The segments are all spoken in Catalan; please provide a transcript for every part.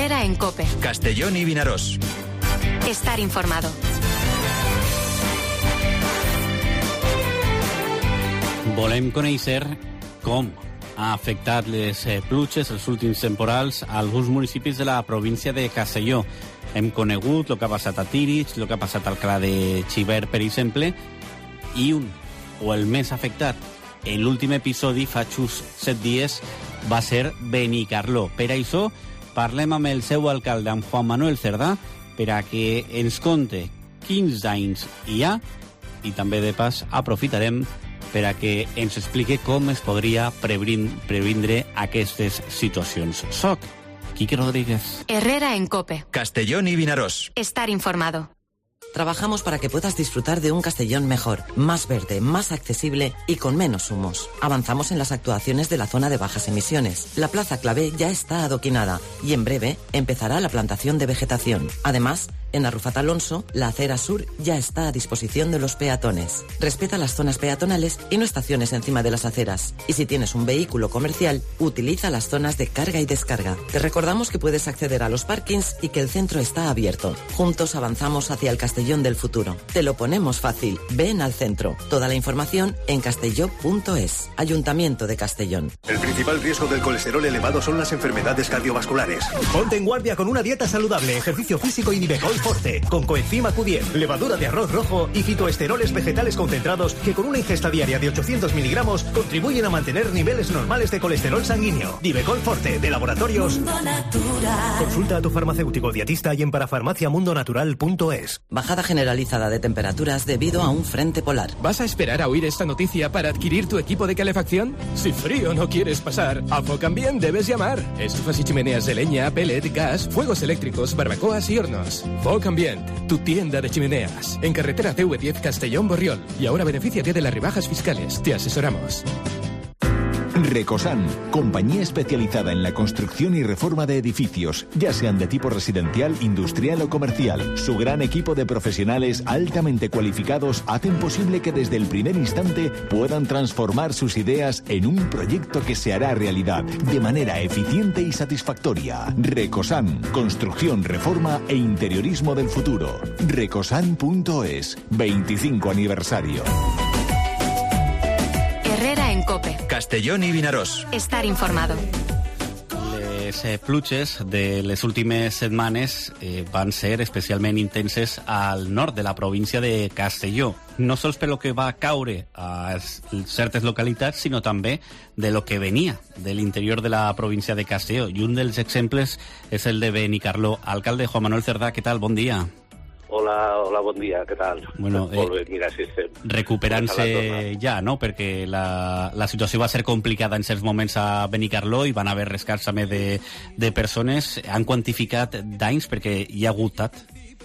Herrera en COPE. Castellón y Vinaròs. Estar informado. Volem conèixer com ha afectat les pluges, els últims temporals, a alguns municipis de la província de Castelló. Hem conegut el que ha passat a Tírig, el que ha passat al Alcalá de Xivert, per exemple, i el més afectat en l'últim episodi, fa just 7 dies, va ser Benicarló. Per això parlem amb el seu alcalde, amb Juan Manuel Cerdà, per a que ens conte quins danys hi ha i també, de pas, aprofitarem per a que ens explique com es podria previndre aquestes situacions. Soc Quique Rodríguez. Herrera en COPE. Castellón y Vinaròs. Estar informado. Trabajamos para que puedas disfrutar de un Castellón mejor, más verde, más accesible y con menos humos. Avanzamos en las actuaciones de la zona de bajas emisiones. La Plaza Clavé ya está adoquinada y en breve empezará la plantación de vegetación. Además, en Arrufat Alonso, la acera sur ya está a disposición de los peatones. Respeta las zonas peatonales y no estaciones encima de las aceras. Y si tienes un vehículo comercial, utiliza las zonas de carga y descarga. Te recordamos que puedes acceder a los parkings y que el centro está abierto. Juntos avanzamos hacia el Castellón del futuro. Te lo ponemos fácil. Ven al centro. Toda la información en castelló.es. Ayuntamiento de Castellón. El principal riesgo del colesterol elevado son las enfermedades cardiovasculares. Ponte en guardia con una dieta saludable, ejercicio físico y Nivecol Forte, con coenzima Q10, levadura de arroz rojo y fitoesteroles vegetales concentrados que con una ingesta diaria de 800 miligramos contribuyen a mantener niveles normales de colesterol sanguíneo. Nivecol Forte, de Laboratorios Mundo Natural. Consulta a tu farmacéutico dietista y en parafarmaciamundonatural.es. Bajada generalizada de temperaturas debido a un frente polar. ¿Vas a esperar a oír esta noticia para adquirir tu equipo de calefacción? Si frío no quieres pasar, a Focambient debes llamar. Estufas y chimeneas de leña, pellet, gas, fuegos eléctricos, barbacoas y hornos. Focambient, tu tienda de chimeneas. En carretera CV10 Castellón Borriol. Y ahora benefíciate de las rebajas fiscales. Te asesoramos. Recosan, compañía especializada en la construcción y reforma de edificios, ya sean de tipo residencial, industrial o comercial. Su gran equipo de profesionales altamente cualificados hacen posible que desde el primer instante puedan transformar sus ideas en un proyecto que se hará realidad de manera eficiente y satisfactoria. Recosan, construcción, reforma e interiorismo del futuro. Recosan.es, 25 aniversario. Herrera en COPE. Castellón y Vinaròs. Estar informado. Les pluges de les últimes setmanes van ser especialment intenses al nord de la província de Castelló. No sols per lo que va caure a certes localitats, sinó també de lo que venia de l'interior de la província de Castelló. I un dels exemples és el de Benicarló. Alcalde Juan Manuel Cerdà, què tal? Bon dia. Hola, bon dia, què tal? Bueno, molt bé, mira, sí estem. Recuperant-se ja, no? Perquè la situació va ser complicada en certs moments a Benicarló i van haver rescats també de persones. Han quantificat danys perquè hi ha hagut tap?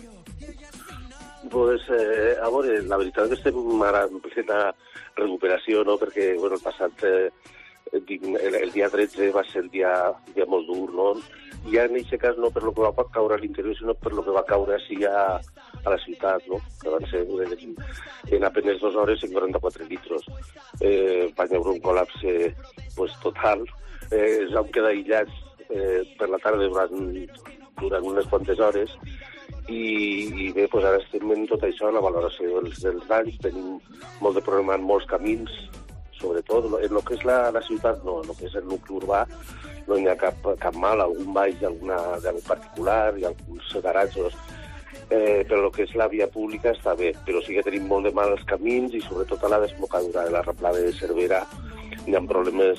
Pues, a veure, la veritat és que estem ara en plena recuperació, no? Perquè, bueno, el passat... el dia 13 va ser el dia molt dur, no? I en aquest cas no per lo que va caure a l'interior, sinó per lo que va caure així a la ciutat, no? Que van ser en apenas 2 hores en 44 litros. Van haver un col·lapse pues, total. Es van quedar aïllats per la tarda durant unes quantes hores i bé, pues ara estem en tot això, la valoració dels danys. Tenim molt de problema en molts camins, sobretot en el que és la ciutat, no, en el que és el nucli urbà, no hi ha cap mal, algun baix d'algun particular i alguns garatjos, però el que és la via pública està bé, però sí que tenim molt de mal als camins i sobretot a la desembocadura de la replada de Cervera hi ha problemes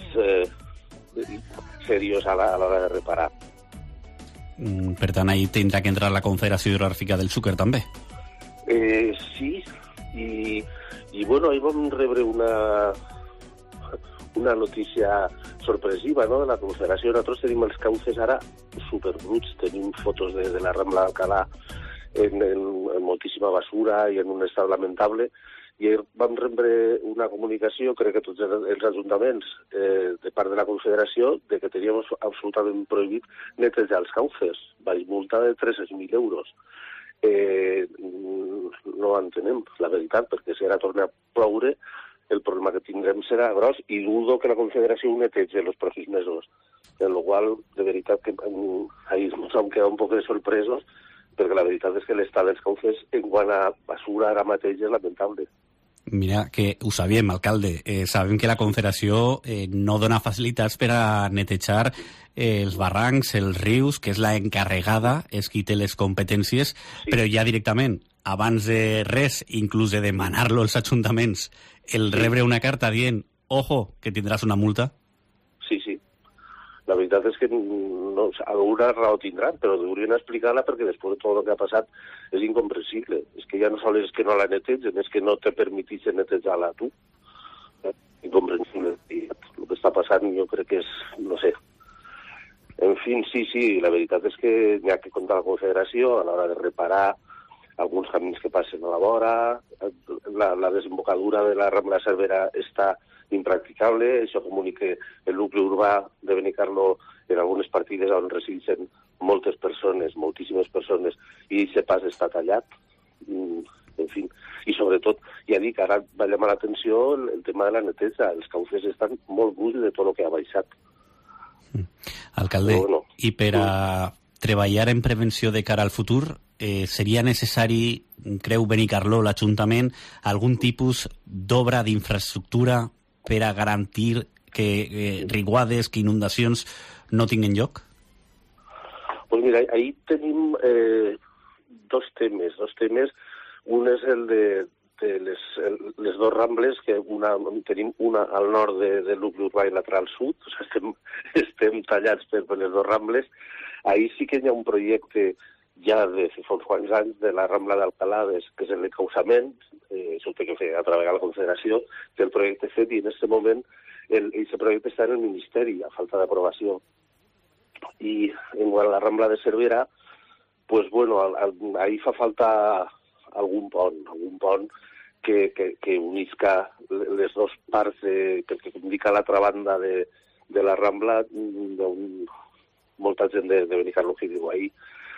serios a l'hora de reparar. Per tant, ahí tindrà que entrar la Confederació Hidrogràfica del Xúquer, també. Sí, i bueno, ahir vam rebre una notícia sorpresiva, no?, de la Confederació. Nosaltres tenim els cauces ara superbruts, tenim fotos de la Rambla d'Alcalá en moltíssima basura i en un estat lamentable, i vam rebre una comunicació, crec que tots els ajuntaments, de part de la Confederació, de que teníem absolutament prohibit netejar els cauces, baix multa de 300.000 euros. No ho entenem, la veritat, perquè si ara torna a ploure, el problema que tindrem serà gros i dudo que la Confederació ho netegi els pròxims mesos, en el qual, de veritat, que ahir ens vam quedar un poc sorpresos, perquè la veritat és que l'estat dels cauces en quant a basura ara mateix és lamentable. Mira, que ho sabíem, alcalde. Sabem que la Confederació no dona facilitats per a netejar els barrancs, els rius, que és la encarregada, és qui té les competències, sí. Però ja directament, abans de res, inclús de demanar-lo als ajuntaments, el rebre una carta dient, ojo, que tindràs una multa? Sí. La veritat és que no, alguna raó tindran, però haurien d'explicar-la perquè després de tot el que ha passat és incomprensible. És que ja no sols és que no la netegen, és que no te permetixen netejar-la tu. Incomprensible. I el que està passant jo crec que és, no sé. En fi, sí, la veritat és que n'hi ha que comptar la Confederació a l'hora de reparar alguns camins que passen a la vora, la desembocadura de la Rambla Cervera està impracticable, això comunica el nucli urbà de Benicarló en algunes partides on resideixen moltes persones, moltíssimes persones, i aquest pas està tallat. En fi, i sobretot, ja dic, ara va llamar l'atenció el tema de la neteja. Els cauces estan molt buits de tot el que ha baixat. Alcalde, bueno, i per a treballar en prevenció de cara al futur, seria necessari, creu Benicarló, l'Ajuntament, algun tipus d'obra d'infraestructura per a garantir que riuades, que inundacions no tinguin lloc? Pues mira, ahí tenim dos temes. Un és el de les dos rambles, que tenim una al nord del nucli urbà i l'altra al sud, o sigui, estem tallats per les dos rambles. Ahí sí que hi ha un projecte ja de fa uns quants anys de la Rambla d'Alcalades, que és el causament, això ho té que fer a través de la Confederació, té el projecte fet i en aquest moment aquest projecte està en el Ministeri, a falta d'aprovació. I en quant a la Rambla de Cervera, pues bueno, ahí fa falta algun pont que unisca les dues parts, que indica l'altra banda de la Rambla, molta gent de Benicarló que diu ahí.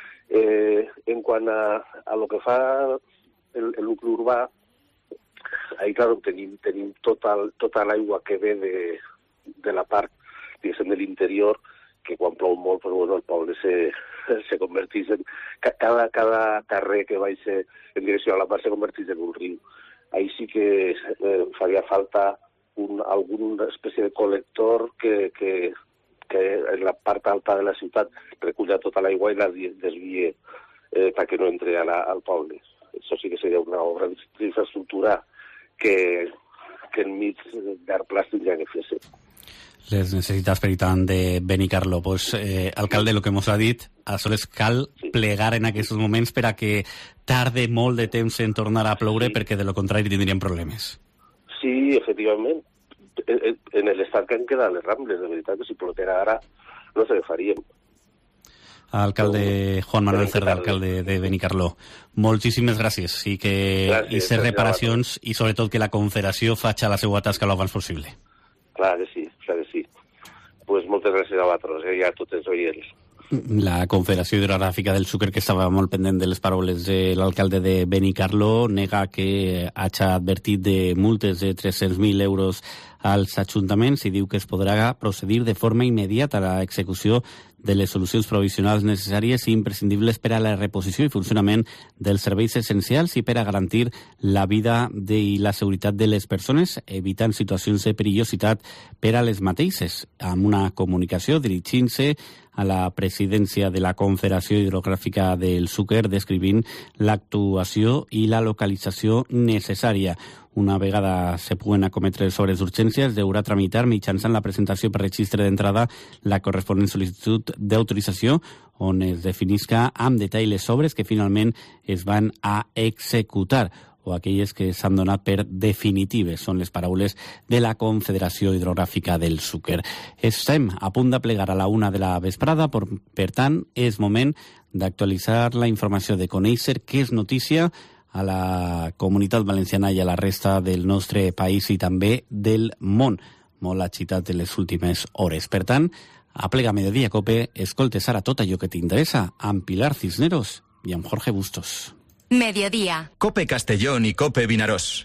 En quant a lo que fa el nucli urbà, ahí, claro, tenim tota l'aigua que ve de la part, diguéssim, de l'interior, que quan plou molt, pues, bueno, el poble se converteix en... Cada carrer que baixa en direcció a la mar se converteix en un riu. Ahí sí que faria falta alguna espècie de col·lector que en la part alta de la ciutat reculla tota l'aigua i la desvie perquè no entre al poble. Això sí que seria una obra d'infraestructura que enmig d'art plàstic ja que fes. Les necessitats per tant de Benicarló. Pues, alcalde, el que mos ha dit, aleshores cal plegar en aquests moments per a que tarde molt de temps en tornar a ploure, perquè de lo contrari tindríem problemes. Sí, efectivament. En l'estat que han quedat les Rambles, de veritat que si plotera ara no sé què faríem. Alcalde Juan Manuel Cerda, alcalde de Benicarló, moltíssimes gràcies i que hi ser reparacions i sobretot que la Confederació faci la seva tasca l'abans possible. Clar que sí. Pues moltes gràcies a vosaltres i a tots els oients. La Confederació Hidrogràfica del Xúquer, que estava molt pendent de les paraules de l'alcalde de Benicarló, nega que hagi advertit de multes de 300.000 euros als ajuntaments i diu que es podrà procedir de forma immediata a l'execució de les solucions provisionals necessàries i imprescindibles per a la reposició i funcionament dels serveis essencials i per a garantir la vida i la seguretat de les persones, evitant situacions de perillositat per a les mateixes, amb una comunicació dirigint-se a la presidència de la Confederació Hidrogràfica del Xúquer, descrivint l'actuació i la localització necessària. Una vegada se puguen acometre les obres d'urgència, es deurà tramitar mitjançant la presentació per registre d'entrada la corresponent sol·licitud d'autorització on es definisca amb detall les obres que finalment es van a executar o aquelles que s'han donat per definitives. Són les paraules de la Confederació Hidrogràfica del Xúquer. Estem a punt de plegar a la 1 de la vesprada, per tant, és moment d'actualitzar la informació, de conèixer què és notícia a la Comunitat Valenciana i a la resta del nostre país i també del món. Molt agitat en les últimes hores. Per tant, a Plega Mediodía Cope, escoltes ara tot allò que t'interessa amb Pilar Cisneros i amb Jorge Bustos. Mediodía. Cope Castellón y Cope Vinarós.